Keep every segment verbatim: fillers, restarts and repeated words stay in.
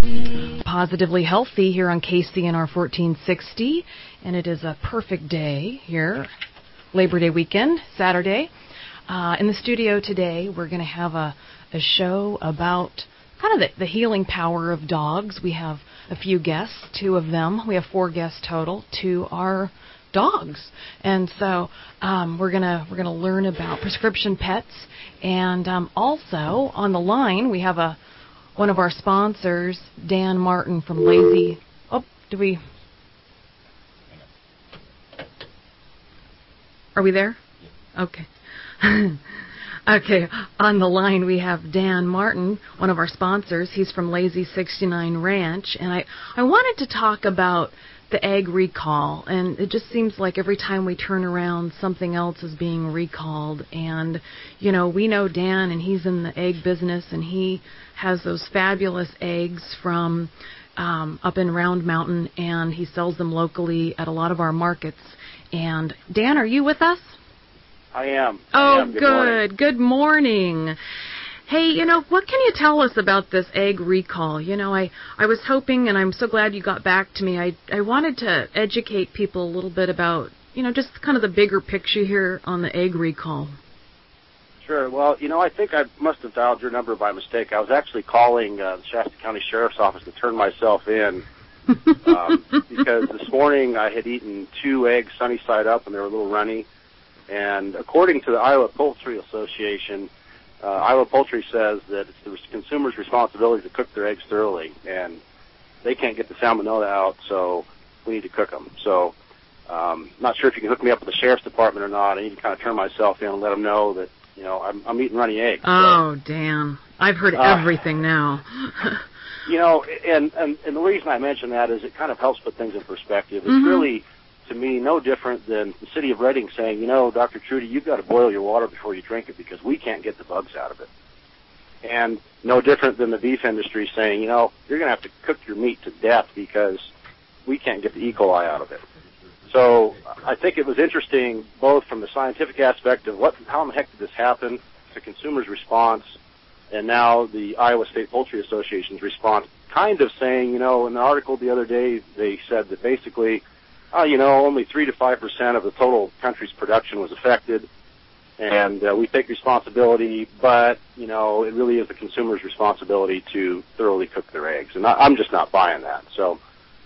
Positively Healthy here on K C N R fourteen sixty, and it is a perfect day here, Labor Day weekend, Saturday. Uh, in the studio today, we're going to have a, a show about kind of the, the healing power of dogs. We have a few guests, two of them. We have four guests total. Two are dogs, and so um, we're gonna we're gonna learn about prescription pets, and um, also on the line we have a one of our sponsors, Dan Martin from Lazy. Oh, do we? Are we there? Okay. Okay, on the line we have Dan Martin, one of our sponsors. He's from Lazy sixty-nine Ranch, and I, I wanted to talk about the egg recall, and it just seems like every time we turn around, something else is being recalled. And, you know, we know Dan, and he's in the egg business, and he has those fabulous eggs from um, up in Round Mountain, and he sells them locally at a lot of our markets. And, Dan, are you with us? I am. Oh, I am. Good. good. Morning. Good morning. Hey, you know, what can you tell us about this egg recall? You know, I, I was hoping, and I'm so glad you got back to me, I, I wanted to educate people a little bit about, you know, just kind of the bigger picture here on the egg recall. Sure. Well, you know, I think I must have dialed your number by mistake. I was actually calling uh, the Shasta County Sheriff's Office to turn myself in um, because this morning I had eaten two eggs sunny side up, and they were a little runny. And according to the Iowa Poultry Association, Uh, Iowa Poultry says that it's the consumer's responsibility to cook their eggs thoroughly, and they can't get the salmonella out, so we need to cook them. So um, not sure if you can hook me up with the sheriff's department or not. I need to kind of turn myself in and let them know that, you know, I'm, I'm eating runny eggs. Oh, so, damn. I've heard uh, everything now. You know, and, and, and the reason I mention that is it kind of helps put things in perspective. It's mm-hmm. really, to me, no different than the city of Reading saying, you know, Doctor Trudy, you've got to boil your water before you drink it because we can't get the bugs out of it. And no different than the beef industry saying, you know, you're going to have to cook your meat to death because we can't get the E. coli out of it. So I think it was interesting both from the scientific aspect of what, how in the heck did this happen, the consumer's response, and now the Iowa State Poultry Association's response, kind of saying, you know, in the article the other day, they said that basically, Uh, you know, only three to five percent of the total country's production was affected, and uh, we take responsibility, but, you know, it really is the consumer's responsibility to thoroughly cook their eggs, and I, I'm just not buying that. So,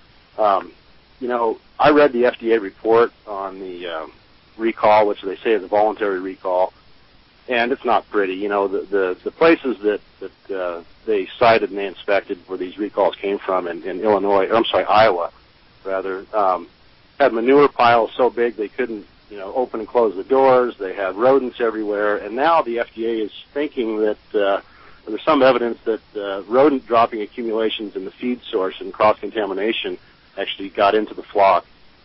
um, you know, I read the F D A report on the um, recall, which they say is a voluntary recall, and it's not pretty. You know, the, the, the places that, that uh, they cited and they inspected where these recalls came from in, in Illinois, or I'm sorry, Iowa, rather, um, had manure piles so big they couldn't, you know, open and close the doors. They had rodents everywhere, and now the F D A is thinking that uh, there's some evidence that uh, rodent dropping accumulations in the feed source and cross-contamination actually got into the flock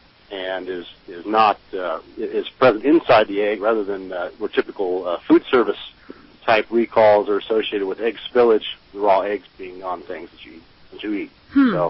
and is is not uh, is present inside the egg rather than uh, where typical uh, food service type recalls are associated with egg spillage, the raw eggs being on things that you that you eat. Hmm. So.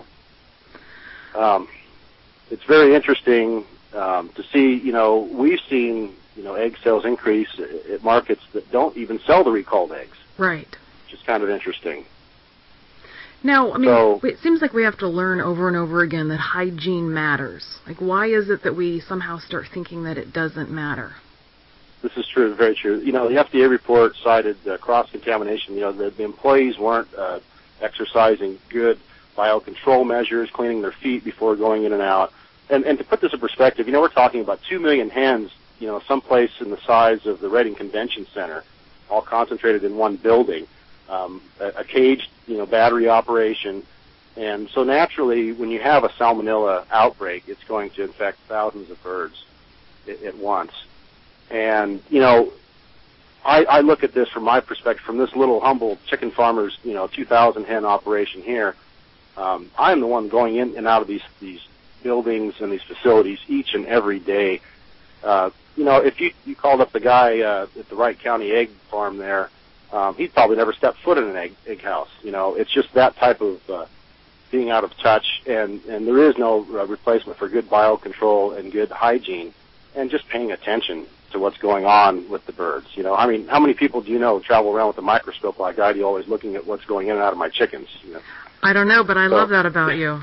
Um, It's very interesting um, to see, you know, we've seen, you know, egg sales increase at markets that don't even sell the recalled eggs. Right. Which is kind of interesting. Now, I mean, so, it seems like we have to learn over and over again that hygiene matters. Like, why is it that we somehow start thinking that it doesn't matter? This is true, very true. You know, the F D A report cited uh, cross-contamination. You know, the, the employees weren't uh, exercising good biocontrol measures, cleaning their feet before going in and out. And, and to put this in perspective, you know, we're talking about two million hens, you know, someplace in the size of the Reading Convention Center, all concentrated in one building, um, a, a caged, you know, battery operation. And so naturally, when you have a salmonella outbreak, it's going to infect thousands of birds at, at once. And, you know, I, I look at this from my perspective, from this little humble chicken farmer's, you know, two thousand hen operation here. Um, I'm the one going in and out of these, these buildings and these facilities each and every day. Uh, you know, if you, you called up the guy uh, at the Wright County egg farm there, um, he'd probably never stepped foot in an egg, egg house. You know, it's just that type of uh, being out of touch, and, and there is no uh, replacement for good biocontrol and good hygiene and just paying attention to what's going on with the birds. You know, I mean, how many people do you know travel around with a microscope like I do, always looking at what's going in and out of my chickens? You know? I don't know, but I so, love that about you.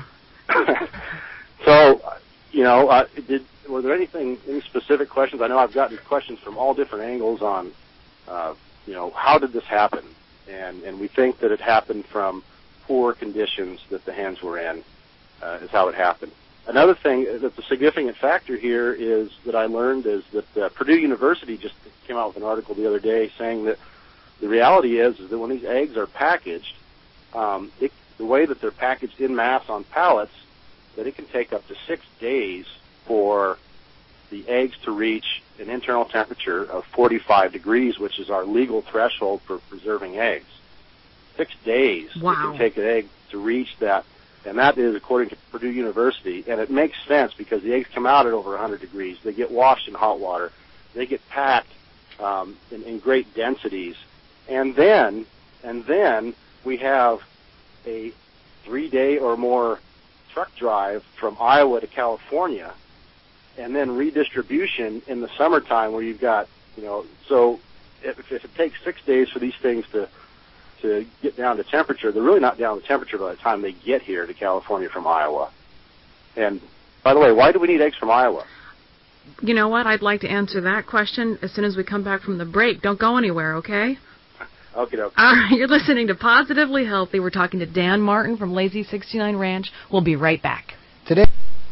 So, you know, uh, did were there anything, any specific questions? I know I've gotten questions from all different angles on, uh, you know, how did this happen? And and we think that it happened from poor conditions that the hens were in, uh, is how it happened. Another thing that's a significant factor here is that I learned is that uh, Purdue University just came out with an article the other day saying that the reality is, is that when these eggs are packaged, um, it, the way that they're packaged in mass on pallets, that it can take up to six days for the eggs to reach an internal temperature of forty-five degrees, which is our legal threshold for preserving eggs. Six days Wow. It can take an egg to reach that, and that is according to Purdue University, and it makes sense because the eggs come out at over one hundred degrees. They get washed in hot water. They get packed um, in, in great densities, and then and then we have a three-day or more truck drive from Iowa to California, and then redistribution in the summertime where you've got, you know, so if, if it takes six days for these things to to get down to temperature, they're really not down to temperature by the time they get here to California from Iowa. And by the way, why do we need eggs from Iowa? You know what? I'd like to answer that question as soon as we come back from the break. Don't go anywhere, okay? Okay, okay. All right, you're listening to Positively Healthy. We're talking to Dan Martin from Lazy sixty-nine Ranch. We'll be right back. Today.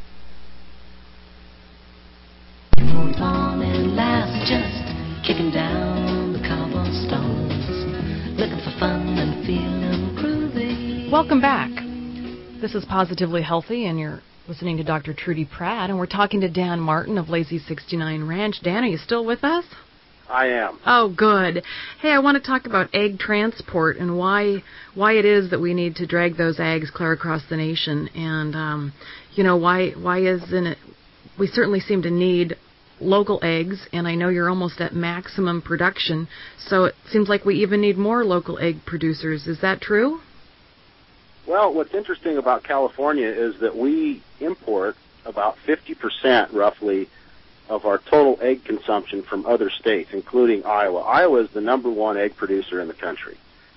On and laugh, just kicking down the cobblestones, looking for fun and feeling groovy. Welcome back. This is Positively Healthy, and you're listening to Doctor Trudy Pratt, and we're talking to Dan Martin of Lazy sixty-nine Ranch. Dan, are you still with us? I am. Oh, good. Hey, I want to talk about egg transport and why why it is that we need to drag those eggs clear across the nation, and um, you know why why isn't it? We certainly seem to need local eggs, and I know you're almost at maximum production, so it seems like we even need more local egg producers. Is that true? Well, what's interesting about California is that we import about fifty percent roughly of our total egg consumption from other states, including Iowa. Iowa is the number one egg producer in the country.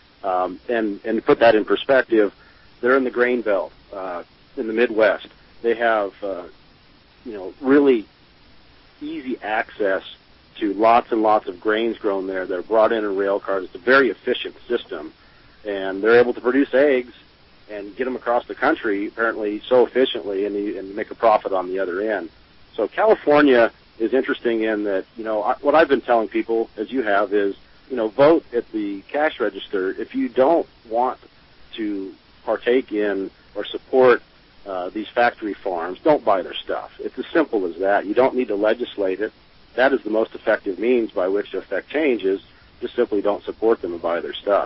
Um, and, and to put that in perspective, they're in the grain belt uh, in the Midwest. They have, uh, you know, really easy access to lots and lots of grains grown there. They're brought in in rail cars. It's a very efficient system, and they're able to produce eggs and get them across the country apparently so efficiently and, and make a profit on the other end. So California is interesting in that, you know, I, what I've been telling people, as you have, is, you know, vote at the cash register. If you don't want to partake in or support uh, these factory farms, don't buy their stuff. It's as simple as that. You don't need to legislate it. That is the most effective means by which to affect change is just simply don't support them and buy their stuff.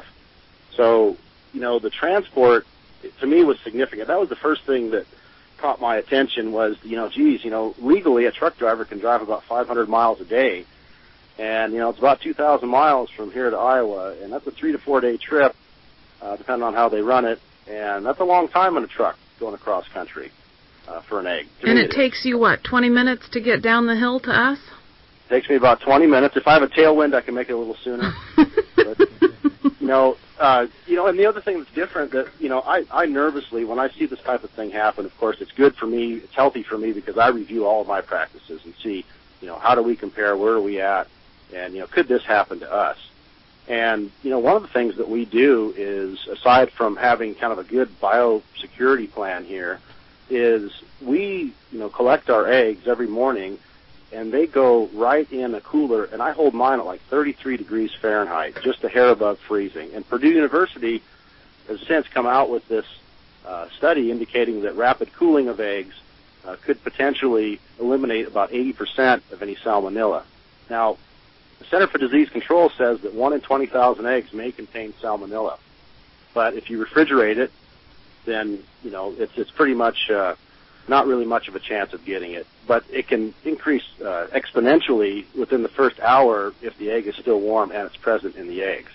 So, you know, the transport, to me, was significant. That was the first thing that caught my attention was, you know, geez, you know, legally a truck driver can drive about five hundred miles a day. And, you know, it's about two thousand miles from here to Iowa, and that's a three to four day trip, uh, depending on how they run it. And that's a long time in a truck going across country uh, for an egg. To and me, it it takes is. you, what, twenty minutes to get down the hill to us? It takes me about twenty minutes. If I have a tailwind, I can make it a little sooner. But, you know, uh, you know, and the other thing that's different that, you know, I, I nervously, when I see this type of thing happen, of course, it's good for me, it's healthy for me because I review all of my practices and see, you know, how do we compare, where are we at, and, you know, could this happen to us? And, you know, one of the things that we do is, aside from having kind of a good biosecurity plan here, is we, you know, collect our eggs every morning, and they go right in a cooler, and I hold mine at like thirty-three degrees Fahrenheit, just a hair above freezing. And Purdue University has since come out with this uh, study indicating that rapid cooling of eggs uh, could potentially eliminate about eighty percent of any salmonella. Now, the Center for Disease Control says that one in twenty thousand eggs may contain salmonella. But if you refrigerate it, then, you know, it's, it's pretty much uh, not really much of a chance of getting it. But it can increase uh, exponentially within the first hour if the egg is still warm and it's present in the eggs.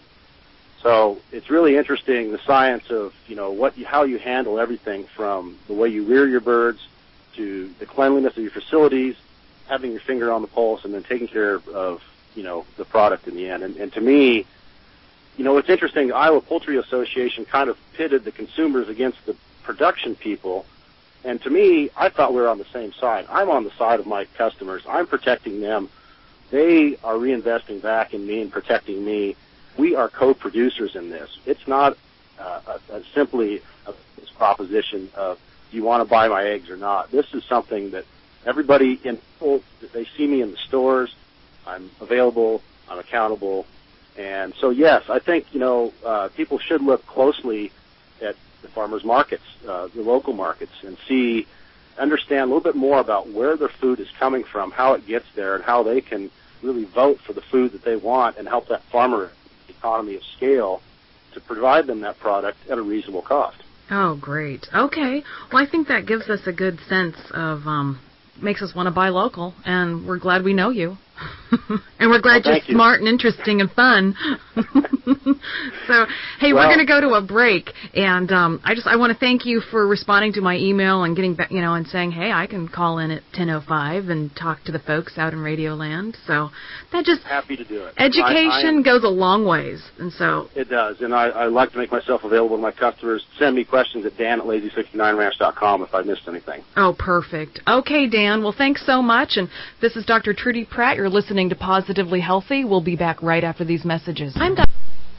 So it's really interesting, the science of, you know, what you, how you handle everything from the way you rear your birds to the cleanliness of your facilities, having your finger on the pulse, and then taking care of, you know, the product in the end. And, and to me, you know, it's interesting. The Iowa Poultry Association kind of pitted the consumers against the production people. And to me, I thought we were on the same side. I'm on the side of my customers. I'm protecting them. They are reinvesting back in me and protecting me. We are co-producers in this. It's not uh, a, a simply a this proposition of, do you want to buy my eggs or not? This is something that everybody in, they see me in the stores. I'm available. I'm accountable. And so, yes, I think, you know, uh, people should look closely at the farmers markets, uh, the local markets, and see, understand a little bit more about where their food is coming from, how it gets there, and how they can really vote for the food that they want and help that farmer economy of scale to provide them that product at a reasonable cost. Oh, great. Okay. Well, I think that gives us a good sense of, um, makes us want to buy local, and we're glad we know you. And we're glad well, you're you. smart and interesting and fun. So, hey, well, we're going to go to a break, and um, I just I want to thank you for responding to my email and getting back, you know, and saying, hey, I can call in at ten oh five and talk to the folks out in Radio Land. So that just happy to do it. Education I, I am, goes a long ways, and so it does. And I, I like to make myself available to my customers. Send me questions at Dan at lazy sixty-nine ranch dot com if I missed anything. Oh, perfect. Okay, Dan. Well, thanks so much. And this is Doctor Trudy Pratt. You're listening to Positively Healthy. We'll be back right after these messages. I'm Doctor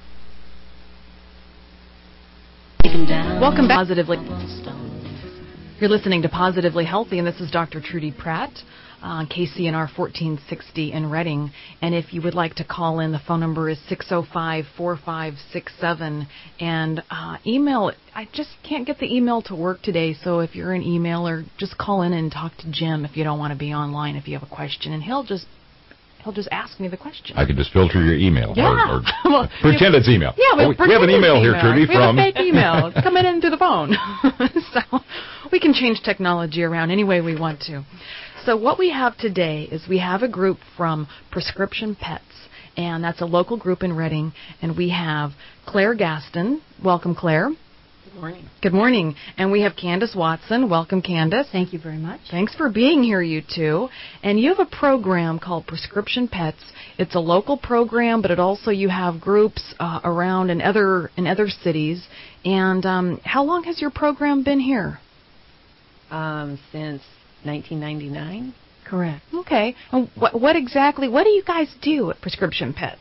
Welcome back, Positively. You're listening to Positively Healthy, and this is Doctor Trudy Pratt on K C N R fourteen sixty in Reading. And if you would like to call in, the phone number is six oh five, four five six seven. And uh, email, I just can't get the email to work today, so if you're an emailer, just call in and talk to Jim if you don't want to be online if you have a question, and he'll just He'll just ask me the question. I can just filter your email. Yeah. Or, or well, pretend it's email. Yeah, we, oh, we have an email, email here, Trudy, we from... We have a fake email. It's coming in through the phone. So we can change technology around any way we want to. So what we have today is we have a group from Prescription Pets, and that's a local group in Reading, and we have Claire Gaston. Welcome, Claire. Good morning. Good morning. And we have Candace Watson. Welcome, Candace. Thank you very much. Thanks for being here, you two. And you have a program called Prescription Pets. It's a local program, but it also you have groups uh, around in other in other cities. And um, how long has your program been here? Um, since nineteen ninety-nine. Correct. Okay. And what, what exactly? What do you guys do at Prescription Pets?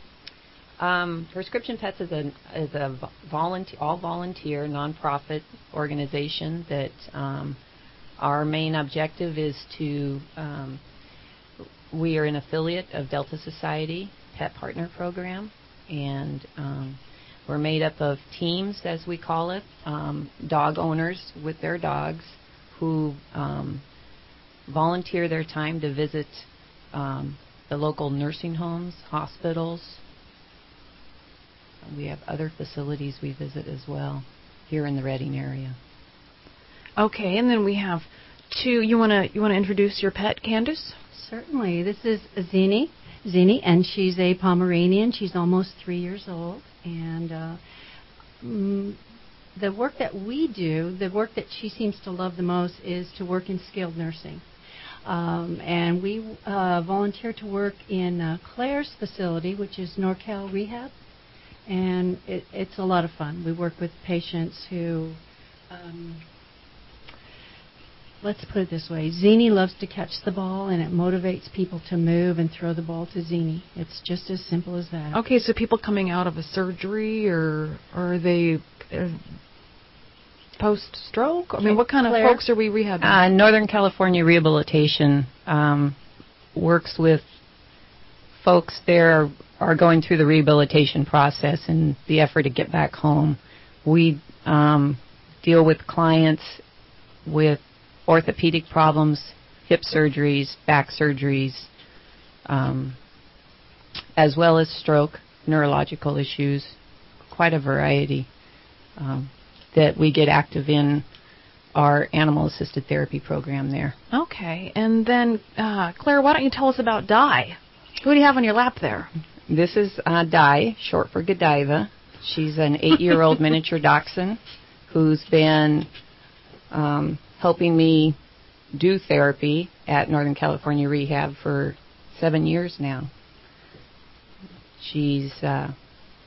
Um, Prescription Pets is a is a volunteer, all volunteer nonprofit organization that um, our main objective is to. Um, we are an affiliate of Delta Society Pet Partner Program, and um, we're made up of teams, as we call it, um, dog owners with their dogs who um, volunteer their time to visit um, the local nursing homes, hospitals. We have other facilities we visit as well here in the Reading area. Okay, and then we have two. You wanna you wanna introduce your pet, Candace? Certainly. This is Zini, Zini, and she's a Pomeranian. She's almost three years old, and uh, mm, the work that we do, the work that she seems to love the most, is to work in skilled nursing. Um, and we uh, volunteer to work in uh, Claire's facility, which is NorCal Rehab. And it, it's a lot of fun. We work with patients who, um, let's put it this way, Zini loves to catch the ball, and it motivates people to move and throw the ball to Zini. It's just as simple as that. Okay, so people coming out of a surgery, or, or are they uh, post-stroke? I mean, what kind Claire? of folks are we rehabbing? Uh, Northern California Rehabilitation um, works with folks there are going through the rehabilitation process and the effort to get back home. We um, deal with clients with orthopedic problems, hip surgeries, back surgeries, um, as well as stroke, neurological issues, quite a variety um, that we get active in our animal-assisted therapy program there. Okay, and then, uh, Claire, why don't you tell us about Di? Who do you have on your lap there? This is uh, Di, short for Godiva. She's an eight-year-old miniature dachshund who's been um, helping me do therapy at Northern California Rehab for seven years now. She's uh,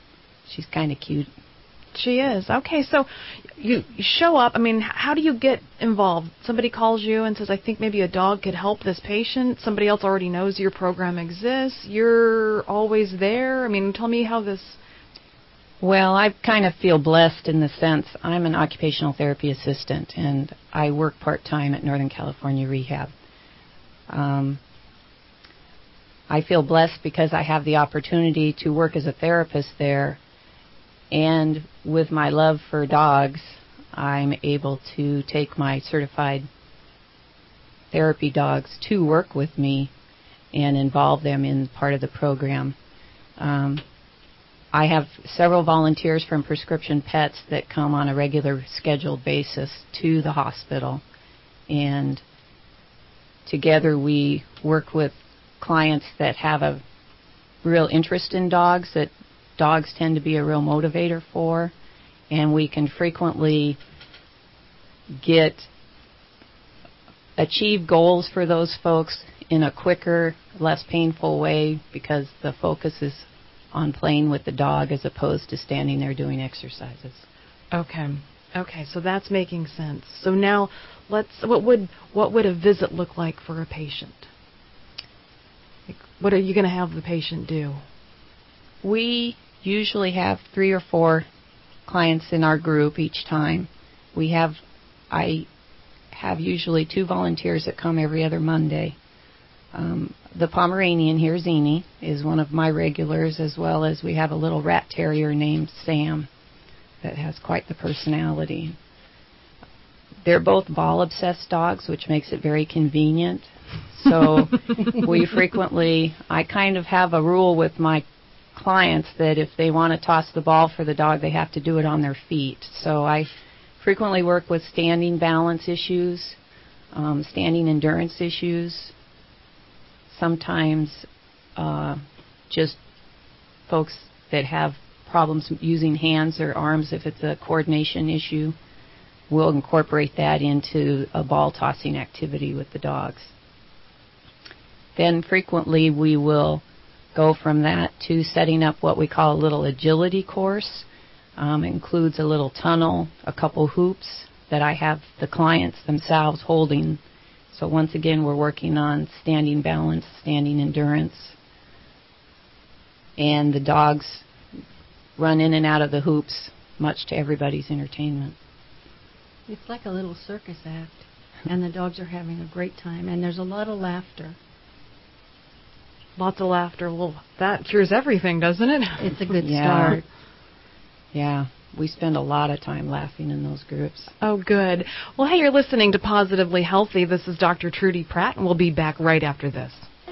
she's kind of cute. She is. Okay, so you, you show up. I mean, how do you get involved? Somebody calls you and says, I think maybe a dog could help this patient. Somebody else already knows your program exists. You're always there. I mean, tell me how this... Well, I kind of feel blessed in the sense I'm an occupational therapy assistant, and I work part-time at Northern California Rehab. Um, I feel blessed because I have the opportunity to work as a therapist there, and with my love for dogs, I'm able to take my certified therapy dogs to work with me and involve them in part of the program. Um, I have several volunteers from Prescription Pets that come on a regular scheduled basis to the hospital, and together we work with clients that have a real interest in dogs, that dogs tend to be a real motivator for, and we can frequently get achieve goals for those folks in a quicker, less painful way because the focus is on playing with the dog as opposed to standing there doing exercises. Okay. Okay, so that's making sense. So now let's what would what would a visit look like for a patient? Like, what are you going to have the patient do? We usually have three or four clients in our group each time. We have, I have usually two volunteers that come every other Monday. Um, the Pomeranian here, Zini, is one of my regulars, as well as we have a little rat terrier named Sam that has quite the personality. They're both ball-obsessed dogs, which makes it very convenient. So we frequently, I kind of have a rule with my clients that if they want to toss the ball for the dog, they have to do it on their feet. So I frequently work with standing balance issues, um, standing endurance issues, sometimes uh, just folks that have problems using hands or arms. If it's a coordination issue, we'll incorporate that into a ball tossing activity with the dogs. Then frequently we will go from that to setting up what we call a little agility course. Um, it includes a little tunnel, a couple hoops that I have the clients themselves holding. So once again, we're working on standing balance, standing endurance. And the dogs run in and out of the hoops, much to everybody's entertainment. It's like a little circus act, and the dogs are having a great time, and there's a lot of laughter. Lots of laughter. Well, that cures everything, doesn't it? It's a good yeah. start. Yeah, we spend a lot of time laughing in those groups. Oh, good. Well, hey, you're listening to Positively Healthy. This is Doctor Trudy Pratt, and we'll be back right after this.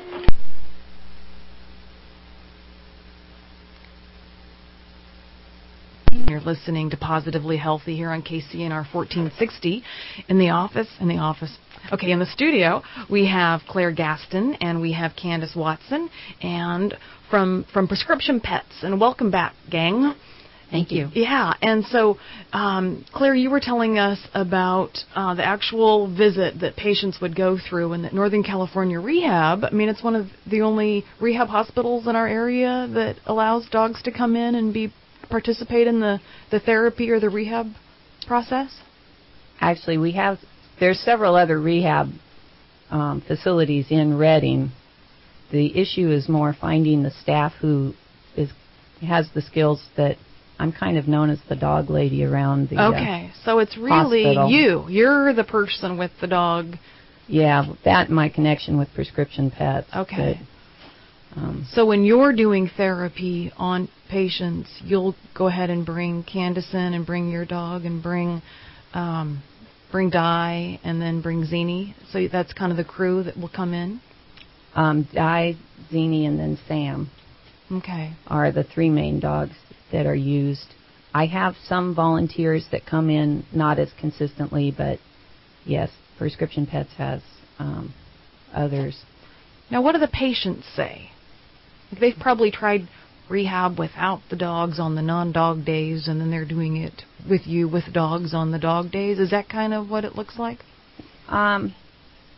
You're listening to Positively Healthy here on K C N R fourteen sixty. In the office, in the office. Okay, in the studio, we have Claire Gaston and we have Candace Watson, and from from Prescription Pets. And welcome back, gang. Thank you. Yeah, and so, um, Claire, you were telling us about uh, the actual visit that patients would go through, and that Northern California Rehab, I mean, it's one of the only rehab hospitals in our area that allows dogs to come in and be participate in the, the therapy or the rehab process? Actually, we have, there's several other rehab um, facilities in Redding. The issue is more finding the staff who is has the skills that I'm kind of known as the dog lady around the Okay, uh, so it's really hospital. you. You're the person with the dog. Yeah, that and my connection with Prescription Pets. Okay. But, um, so when you're doing therapy on patients, you'll go ahead and bring Candace in and bring your dog and bring um, bring Di and then bring Zini. So that's kind of the crew that will come in? Um, Di, Zini, and then Sam. Okay. Are the three main dogs that are used. I have some volunteers that come in not as consistently, but yes, Prescription Pets has um, others. Now, what do the patients say? They've probably tried rehab without the dogs on the non-dog days, and then they're doing it with you with dogs on the dog days. Is that kind of what it looks like? Um,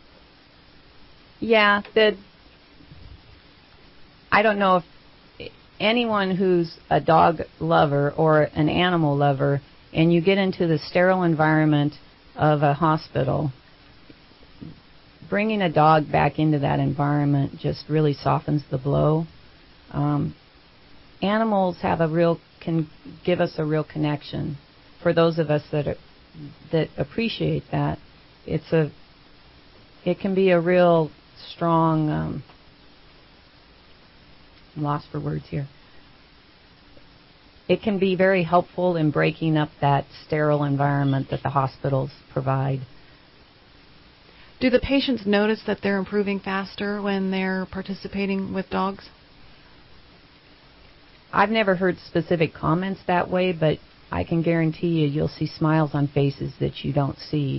yeah, the, I don't know if anyone who's a dog lover or an animal lover, and you get into the sterile environment of a hospital, bringing a dog back into that environment just really softens the blow. Um, animals have a real can give us a real connection. For those of us that are, that appreciate that, it's a it can be a real strong. Um, I'm lost for words here. It can be very helpful in breaking up that sterile environment that the hospitals provide. Do the patients notice that they're improving faster when they're participating with dogs? I've never heard specific comments that way, but I can guarantee you you'll see smiles on faces that you don't see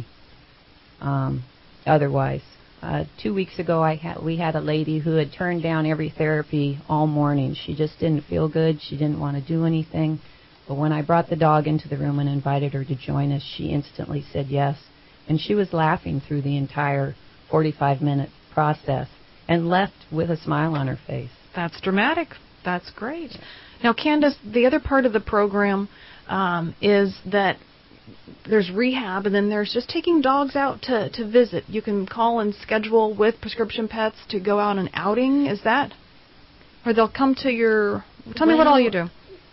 um, otherwise. Uh, two weeks ago, I had we had a lady who had turned down every therapy all morning. She just didn't feel good. She didn't want to do anything. But when I brought the dog into the room and invited her to join us, she instantly said yes. And she was laughing through the entire forty-five minute process and left with a smile on her face. That's dramatic. That's great. Now, Candace, the other part of the program um, is that there's rehab, and then there's just taking dogs out to, to visit. You can call and schedule with Prescription Pets to go out an outing. Is that? Or they'll come to your... Tell well, me what all you do.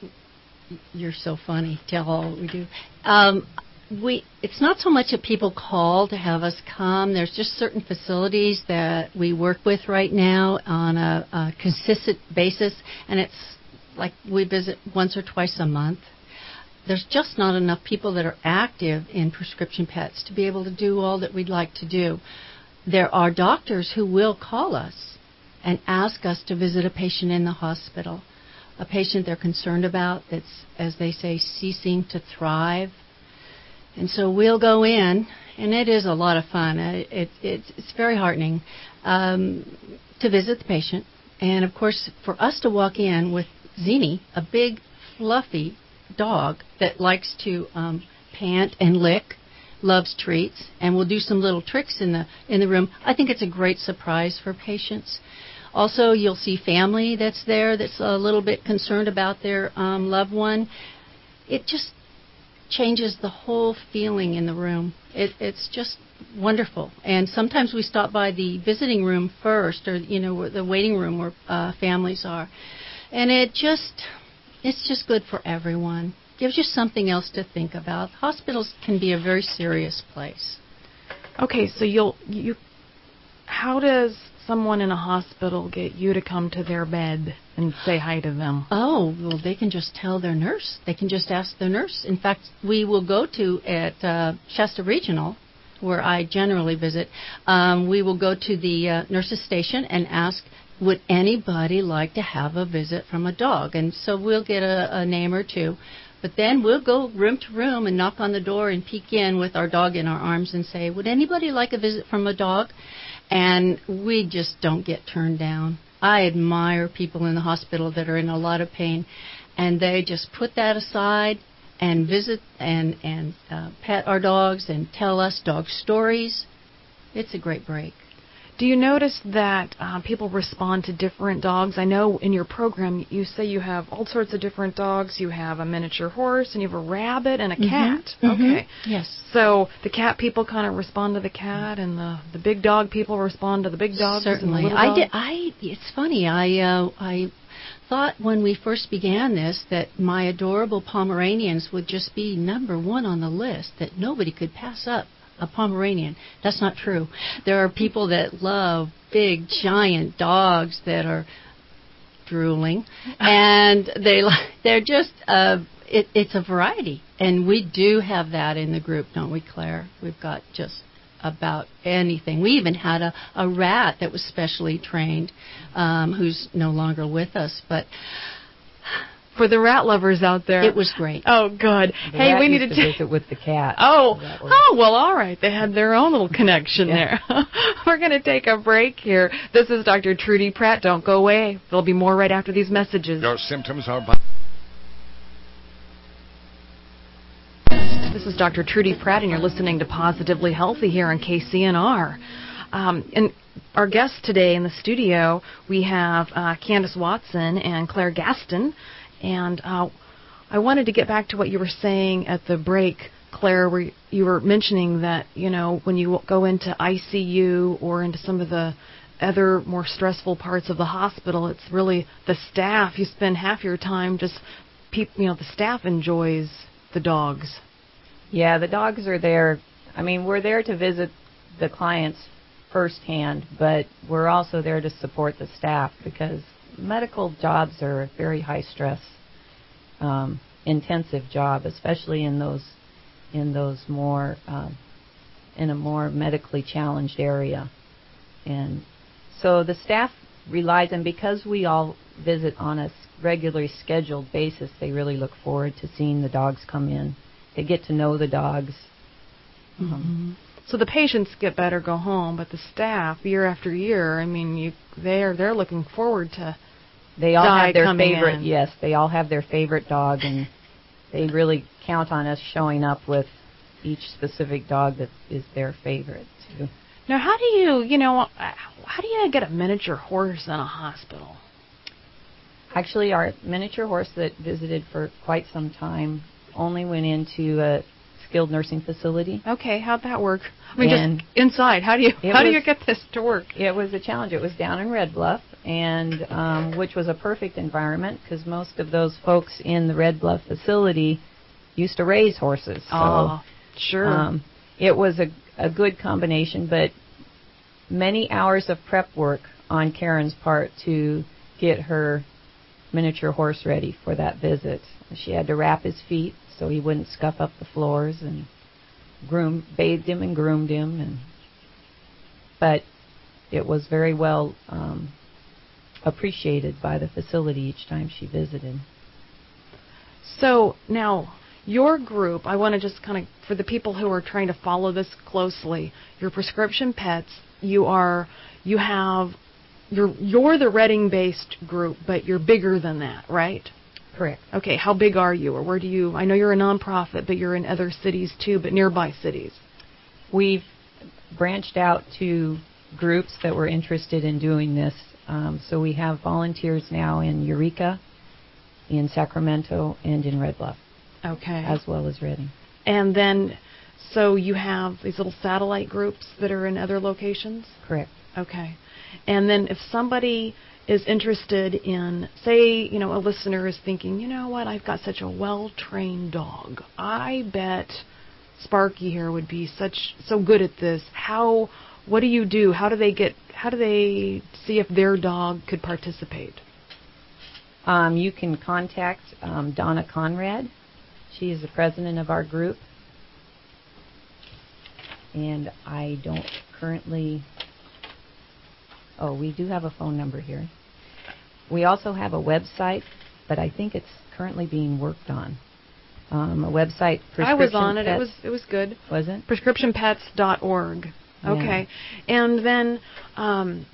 You're so funny. Tell all we do. Um, we It's not so much that people call to have us come. There's just certain facilities that we work with right now on a, a consistent basis, and it's like we visit once or twice a month. There's just not enough people that are active in Prescription Pets to be able to do all that we'd like to do. There are doctors who will call us and ask us to visit a patient in the hospital, a patient they're concerned about that's, as they say, ceasing to thrive. And so we'll go in, and it is a lot of fun. It, it, it's, it's very heartening um, to visit the patient. And, of course, for us to walk in with Zini, a big, fluffy dog that likes to um, pant and lick, loves treats, and will do some little tricks in the in the room. I think it's a great surprise for patients. Also, you'll see family that's there that's a little bit concerned about their um, loved one. It just changes the whole feeling in the room. It, it's just wonderful. And sometimes we stop by the visiting room first, or you know, the waiting room where uh, families are, and it just. It's just good for everyone. Gives you something else to think about. Hospitals can be a very serious place. Okay, so you'll you. How does someone in a hospital get you to come to their bed and say hi to them? Oh, well, they can just tell their nurse. They can just ask their nurse. In fact, we will go to at uh, Shasta Regional, where I generally visit. Um, we will go to the uh, nurse's station and ask, would anybody like to have a visit from a dog? And so we'll get a, a name or two. But then we'll go room to room and knock on the door and peek in with our dog in our arms and say, would anybody like a visit from a dog? And we just don't get turned down. I admire people in the hospital that are in a lot of pain, and they just put that aside and visit and, and uh, pet our dogs and tell us dog stories. It's a great break. Do you notice that uh, people respond to different dogs? I know in your program you say you have all sorts of different dogs. You have a miniature horse, and you have a rabbit and a mm-hmm. cat. Mm-hmm. Okay. Yes. So the cat people kind of respond to the cat, and the, the big dog people respond to the big dogs. Certainly. And the I little did. I. It's funny. I. Uh, I thought when we first began this that my adorable Pomeranians would just be number one on the list, that nobody could pass up a Pomeranian. That's not true. There are people that love big, giant dogs that are drooling, and they they're just uh, it, it's a variety, and we do have that in the group, don't we, Claire? We've got just about anything. We even had a, a rat that was specially trained, um, who's no longer with us, but. For the rat lovers out there. It was great. Oh, good. The hey, rat we used need to, to t- visit with the cat. Oh, So oh, well, all right. They had their own little connection Yeah. there. We're going to take a break here. This is Doctor Trudy Pratt. Don't go away. There'll be more right after these messages. Your symptoms are... This is Doctor Trudy Pratt, and you're listening to Positively Healthy here on K C N R. Um, and our guests today in the studio, we have uh, Candace Watson and Claire Gaston. And uh, I wanted to get back to what you were saying at the break, Claire, where you were mentioning that, you know, when you go into I C U or into some of the other more stressful parts of the hospital, it's really the staff. You spend half your time just, peop- you know, the staff enjoys the dogs. Yeah, the dogs are there. I mean, we're there to visit the clients firsthand, but we're also there to support the staff because medical jobs are a very high stress, um, intensive job, especially in those in those more um, in a more medically challenged area. And so the staff relies, and because we all visit on a regularly scheduled basis, they really look forward to seeing the dogs come in. They get to know the dogs. Mm-hmm. Um, so the patients get better, go home, but the staff, year after year, I mean, you, they're they're looking forward to. They all Di have their coming favorite. in. Yes, they all have their favorite dog, and they really count on us showing up with each specific dog that is their favorite too. Now, how do you, you know, how do you get a miniature horse in a hospital? Actually, our miniature horse that visited for quite some time only went into a skilled nursing facility. Okay, how'd that work? I mean, And just inside. How do you how do was, you get this to work? It was a challenge. It was down in Red Bluff, and um, which was a perfect environment because most of those folks in the Red Bluff facility used to raise horses. So, oh, sure. Um, it was a, a good combination, but many hours of prep work on Karen's part to get her miniature horse ready for that visit. She had to wrap his feet so he wouldn't scuff up the floors, and groom, bathed him and groomed him. And but it was very well um, appreciated by the facility each time she visited. So now, your group, I want to just kind of, for the people who are trying to follow this closely, your Prescription Pets, you are, you have, you're, you're the Reading-based group, but you're bigger than that, right? Correct. Okay, how big are you, or where do you, I know you're a nonprofit, but you're in other cities too, but nearby cities. We've branched out to groups that were interested in doing this. Um, so we have volunteers now in Eureka, in Sacramento, and in Red Bluff. Okay. As well as Reading. And then, so you have these little satellite groups that are in other locations? Correct. Okay. And then if somebody is interested in, say, you know, a listener is thinking, you know what, I've got such a well-trained dog. I bet Sparky here would be such so good at this. How, what do you do? How do they get, how do they see if their dog could participate? Um, you can contact um, Donna Conrad. She is the president of our group. And I don't currently... Oh, we do have a phone number here. We also have a website, but I think it's currently being worked on. Um, a website. I was on it. It was it was good. Was it? prescription pets dot org. Okay. Yeah. And then, um,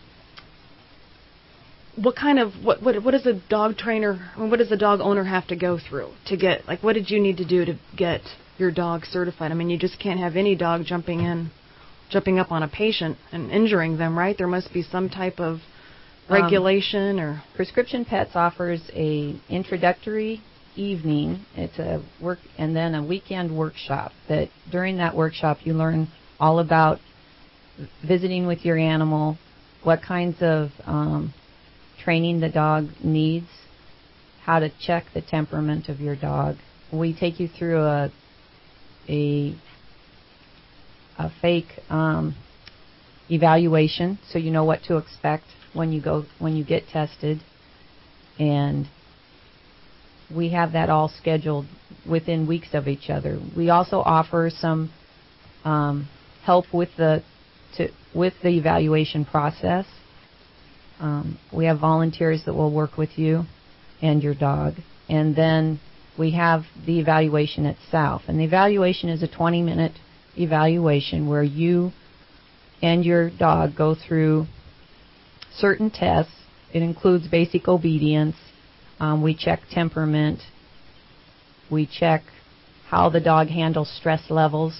what kind of what what what does a dog trainer? I mean, what does the dog owner have to go through to get, like, what did you need to do to get your dog certified? I mean, you just can't have any dog jumping in, jumping up on a patient and injuring them, right? There must be some type of regulation. Um, or Prescription Pets offers a introductory evening. It's a work and then a weekend workshop. That during that workshop you learn all about visiting with your animal, what kinds of um, training the dog needs, how to check the temperament of your dog. We take you through a a a fake um, evaluation, so you know what to expect when you go when you get tested, and we have that all scheduled within weeks of each other. We also offer some um, help with the to, with the evaluation process. Um, we have volunteers that will work with you and your dog, and then we have the evaluation itself. And the evaluation is a twenty-minute evaluation where you and your dog go through certain tests. It includes basic obedience. Um, we check temperament. We check how the dog handles stress levels.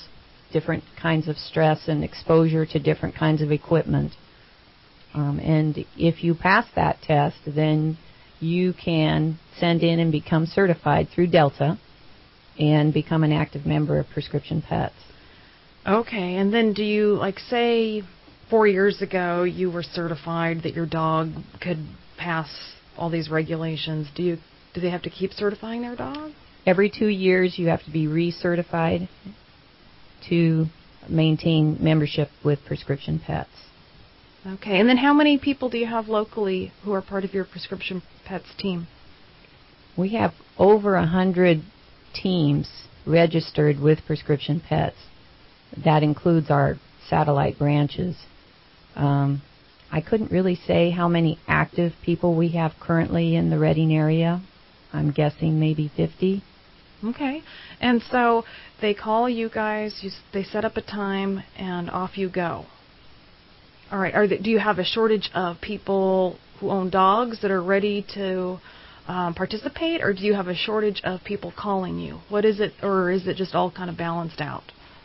different kinds of stress and exposure to different kinds of equipment. Um, and if you pass that test, then you can send in and become certified through Delta and become an active member of Prescription Pets. Okay, and then do you, like, say four years ago you were certified that your dog could pass all these regulations. Do you do they have to keep certifying their dog? Every two years you have to be recertified to maintain membership with Prescription Pets. Okay, and then how many people do you have locally who are part of your Prescription Pets team? We have over a hundred teams registered with Prescription Pets. That includes our satellite branches. Um, I couldn't really say how many active people we have currently in the Reading area. I'm guessing maybe fifty. Okay, and so they call you guys, you, they set up a time, and off you go. All right, are they, do you have a shortage of people who own dogs that are ready to um, participate, or do you have a shortage of people calling you? What is it, or is it just all kind of balanced out?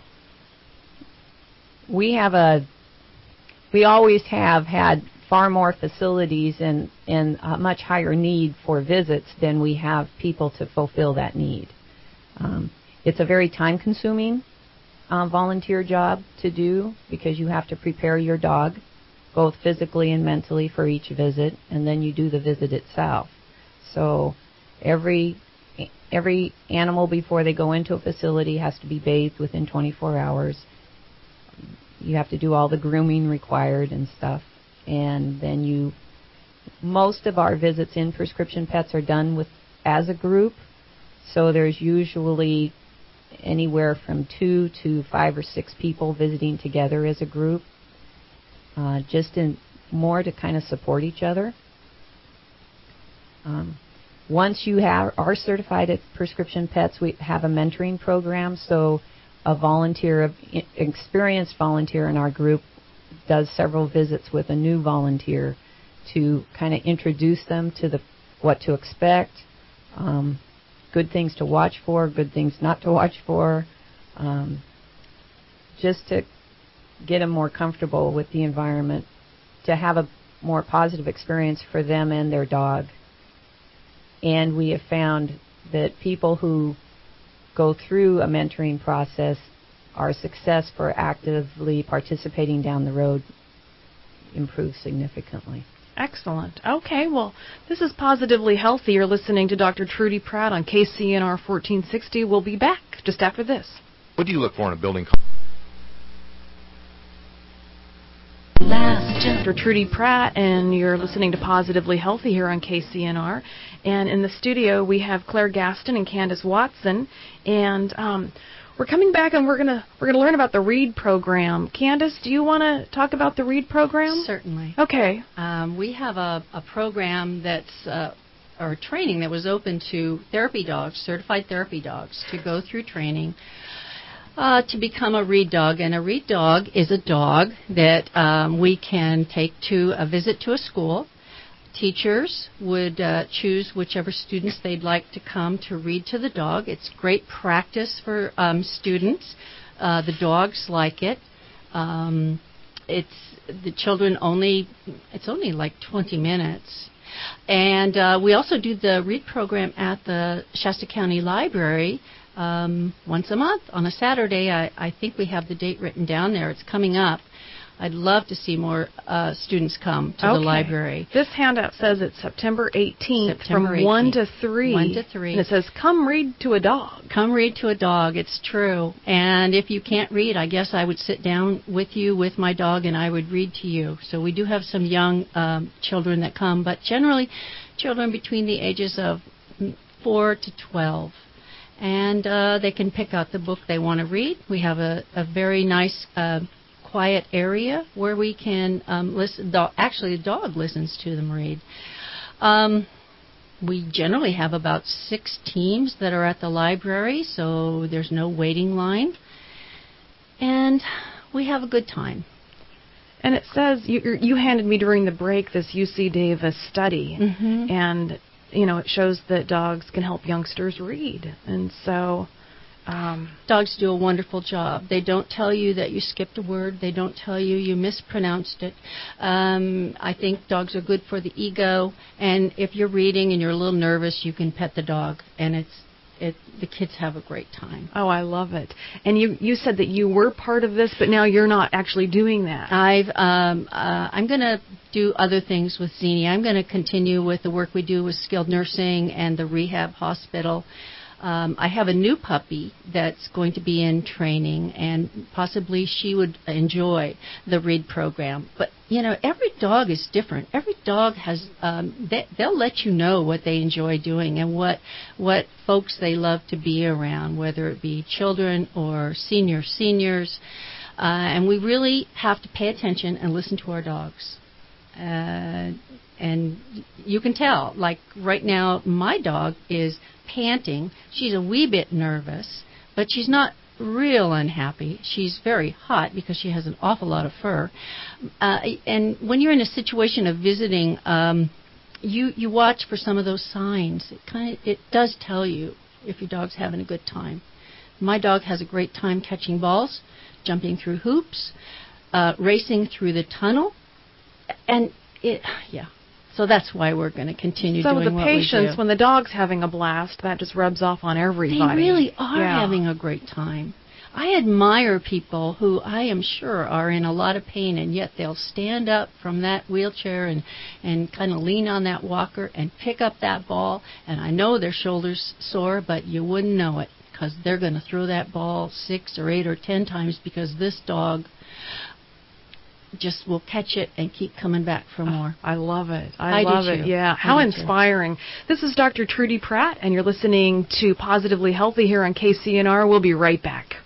We have a, we always have had far more facilities and, and a much higher need for visits than we have people to fulfill that need. Um, it's a very time-consuming uh, volunteer job to do because you have to prepare your dog both physically and mentally for each visit, and then you do the visit itself. So every every animal before they go into a facility has to be bathed within twenty-four hours. You have to do all the grooming required and stuff. And then you, most of our visits in Prescription Pets are done with as a group. So there's usually anywhere from two to five or six people visiting together as a group, uh, just in more to kind of support each other. Um, once you have, are certified at Prescription Pets, we have a mentoring program. So a volunteer, an experienced volunteer in our group does several visits with a new volunteer to kind of introduce them to the what to expect, um, good things to watch for, good things not to watch for, um, just to get them more comfortable with the environment, to have a more positive experience for them and their dog. And we have found that people who go through a mentoring process, our success for actively participating down the road improves significantly. Excellent. Okay, well, this is Positively Healthy. You're listening to Doctor Trudy Pratt on K C N R fourteen sixty. We'll be back just after this. What do you look for in a building? Doctor Trudy Pratt, and you're listening to Positively Healthy here on K C N R. And in the studio, we have Claire Gaston and Candace Watson. And um, we're coming back, and we're gonna we're gonna learn about the READ program. Candace, do you want to talk about the READ program? Certainly. Okay. Um, we have a, a program that's uh, or training that was open to therapy dogs, certified therapy dogs, to go through training. Uh, to become a READ dog. And a READ dog is a dog that um, we can take to a visit to a school. Teachers would uh, choose whichever students they'd like to come to read to the dog. It's great practice for um, students. Uh, the dogs like it. Um, it's the children only, it's only like twenty minutes. And uh, we also do the READ program at the Shasta County Library Um, once a month on a Saturday. I, I think we have the date written down there. It's coming up. I'd love to see more uh, students come to okay. the library. This handout says it's September eighteenth, September from eighteenth. one to three. one to three. And it says, come read to a dog. Come read to a dog. It's true. And if you can't read, I guess I would sit down with you with my dog and I would read to you. So we do have some young um, children that come, but generally children between the ages of four to twelve. And uh, they can pick out the book they want to read. We have a, a very nice, uh, quiet area where we can um, listen. Do- actually, the dog listens to them read. Um, we generally have about six teams that are at the library, so there's no waiting line. And we have a good time. And it says, you, you handed me during the break this U C Davis study, Mm-hmm. and you know, it shows that dogs can help youngsters read. And so Um, Dogs do a wonderful job. They don't tell you that you skipped a word. They don't tell you you mispronounced it. Um, I think dogs are good for the ego. And if you're reading and you're a little nervous, you can pet the dog, and it's it. The kids have a great time. oh, I love it. And you you said that you were part of this, but now you're not actually doing that. I've um, uh, I'm going to do other things with Zini. I'm going to continue with the work we do with skilled nursing and the rehab hospital. Um, I have a new puppy that's going to be in training, and possibly she would enjoy the READ program. But, you know, every dog is different. Every dog has, um, they, they'll let you know what they enjoy doing and what what folks they love to be around, whether it be children or senior seniors. Uh, and we really have to pay attention and listen to our dogs. Uh, and you can tell, like right now, my dog is panting. She's a wee bit nervous, but she's not real unhappy. She's very hot because she has an awful lot of fur. Uh, and when you're in a situation of visiting, um, you you watch for some of those signs. It kind of it does tell you if your dog's having a good time. My dog has a great time catching balls, jumping through hoops, uh, racing through the tunnel, and it yeah. So that's why we're going to continue so doing the what we patients, do. when the dog's having a blast, that just rubs off on everybody. They really are yeah. having a great time. I admire people who I am sure are in a lot of pain, and yet they'll stand up from that wheelchair and, and kind of lean on that walker and pick up that ball. And I know their shoulders sore, but you wouldn't know it because they're going to throw that ball six or eight or ten times because this dog just will catch it and keep coming back for more. I love it. I, I do love too. it. Yeah. I How do too. inspiring. This is Doctor Trudy Pratt, and you're listening to Positively Healthy here on K C N R. We'll be right back.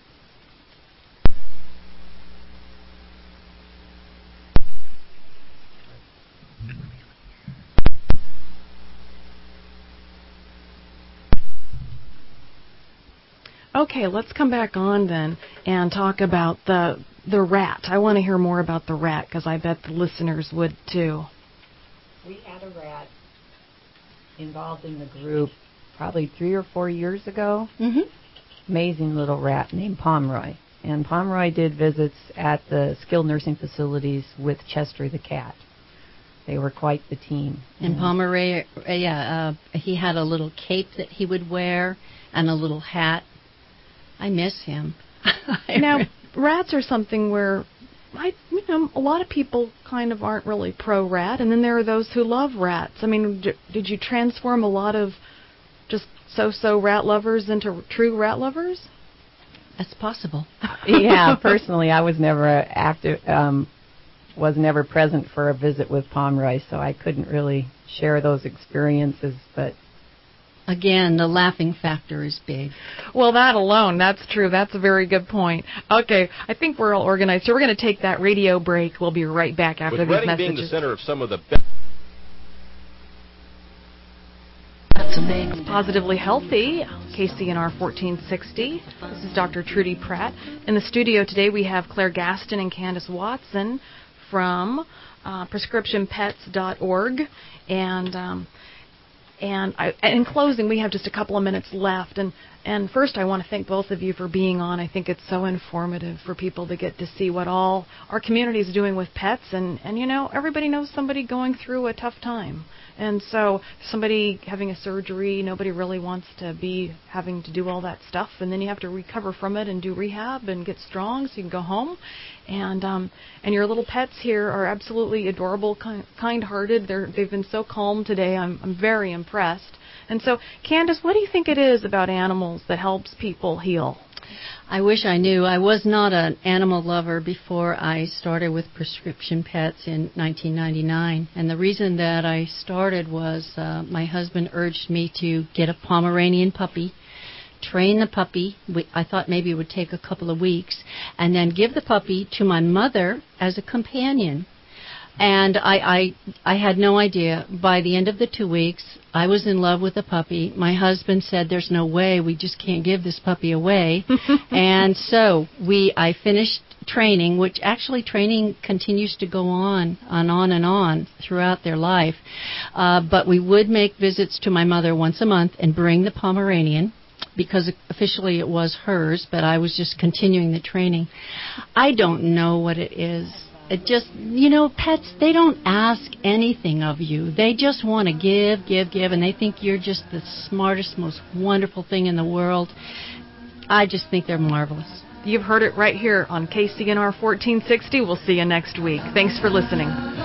Okay, let's come back on then and talk about the the rat. I want to hear more about the rat because I bet the listeners would too. We had a rat involved in the group probably three or four years ago. Mm-hmm. Amazing little rat named Pomeroy. And Pomeroy did visits at the skilled nursing facilities with Chester the cat. They were quite the team. And Pomeroy, uh, yeah, uh, he had a little cape that he would wear and a little hat. I miss him. Now, rats are something where, I, you know, a lot of people kind of aren't really pro-rat, and then there are those who love rats. I mean, d- did you transform a lot of just so-so rat lovers into true rat lovers? That's possible. Yeah, personally, I was never active, um, was never present for a visit with Pomeroy, so I couldn't really share those experiences, but Again, the laughing factor is big. Well, that alone, that's true. That's a very good point. Okay, I think we're all organized. So we're going to take that radio break. We'll be right back after With these Reading messages. being the center of some of the best. Positively Healthy, K C N R fourteen sixty. This is Doctor Trudy Pratt. In the studio today we have Claire Gaston and Candace Watson from uh, prescription pets dot org. And... Um, And I, in closing, we have just a couple of minutes left. And, and first, I want to thank both of you for being on. I think it's so informative for people to get to see what all our community is doing with pets. And, and, you know, everybody knows somebody going through a tough time. And so somebody having a surgery, nobody really wants to be having to do all that stuff. And then you have to recover from it and do rehab and get strong so you can go home. And um, and your little pets here are absolutely adorable, kind, kind-hearted. They're, they've been so calm today. I'm, I'm very impressed. And so, Candace, what do you think it is about animals that helps people heal? I wish I knew. I was not an animal lover before I started with Prescription Pets in nineteen ninety-nine. And the reason that I started was uh, my husband urged me to get a Pomeranian puppy, train the puppy. We, I thought maybe it would take a couple of weeks, and then give the puppy to my mother as a companion. And I, I, I had no idea. By the end of the two weeks, I was in love with the puppy. My husband said, "There's no way. We just can't give this puppy away." And so we, I finished training, which actually training continues to go on and on and on throughout their life. Uh, but we would make visits to my mother once a month and bring the Pomeranian. because officially it was hers, but I was just continuing the training. I don't know what it is. It just, you know, pets, they don't ask anything of you. They just want to give, give, give, and they think you're just the smartest, most wonderful thing in the world. I just think they're marvelous. You've heard it right here on K C N R fourteen sixty. We'll see you next week. Thanks for listening.